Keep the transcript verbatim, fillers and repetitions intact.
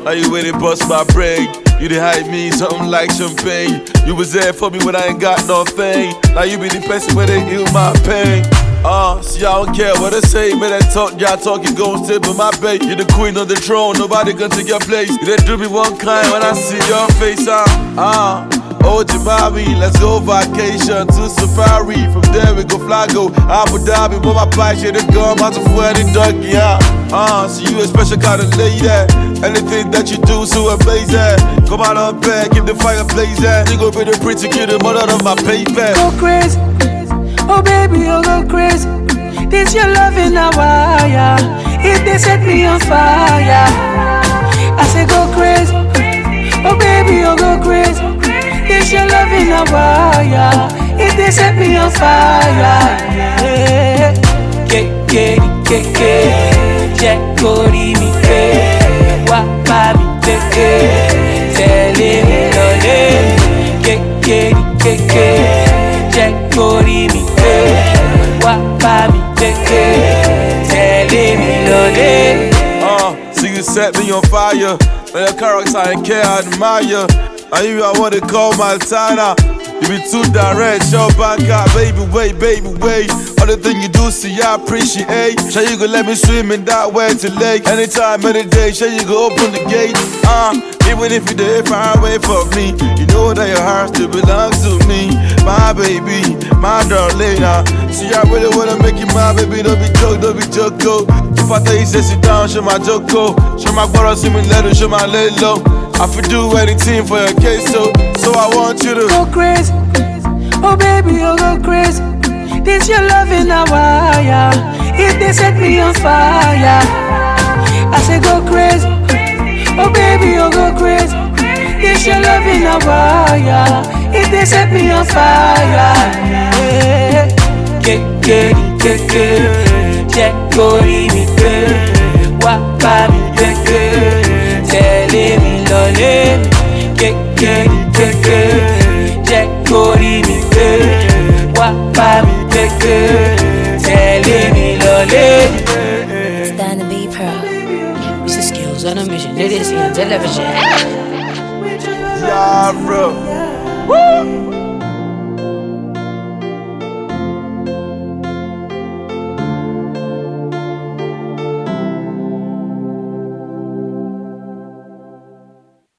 Now you really bust my brain. You did hype me, something like champagne. You was there for me when I ain't got nothing. Now you be the person where they heal my pain. Uh, see, I don't care what I say, man, that talk, y'all talk, you gon' stay with my babe. You the queen of the throne, nobody can take your place. You done do me one kind when I see your face, uh, uh. Oh, Jimami, let's go vacation to Safari. From there we go fly, go Abu Dhabi. With my bike, shit, the gum, out to the dog, yeah. Uh, so you a special kind of lady. Anything that you do, so amazing. Come out of bed, keep the fire blazing. You gon' be the pretty kid, the mother of my payback. Go crazy. Oh baby, you go crazy. This your love in a wire. If they set me on fire, I say go crazy. Oh baby, you go crazy. This your love in a wire. If they set me on fire, yeah. Ke ke ke ke, Jack Cody me ke, wa pa mi ke ke, tell me no name. Ke ke ke ke, Jack Cody me. Uh, so you set me on fire. Now your character I care, I admire. And you I wanna call my Montana. You be too direct, show back out, baby, wait, baby, wait. All the thing you do, see, I appreciate. Sure you gon' let me swim in that way to lake. Anytime, any day, sure you gon' open the gate. Uh, even if you're there far away from me, you know that your heart still belongs to me. My baby, my darling, uh. See, I really wanna make you my baby, don't be joke, don't be joke, go. If I tell you, say sit down, show my joke, go. Show my brother, see me let him, show my lay low. I could do anything for your case, so so I want you to go crazy. Oh baby, you go crazy. This your love in a wire. If they set me on fire, I say go crazy. Oh baby, you go crazy. This your love in a wire. If they set me on fire, yeah. Ke ke ke ke, Jack Cody me ke, wa pa mi ke ke, tell me no name. Ke ke ke ke, Jack Cody me ke, wa pa mi ke ke, tell me no name. Stand and be proud. It's the skills on a mission. It is in television. Yeah, bro. Woo!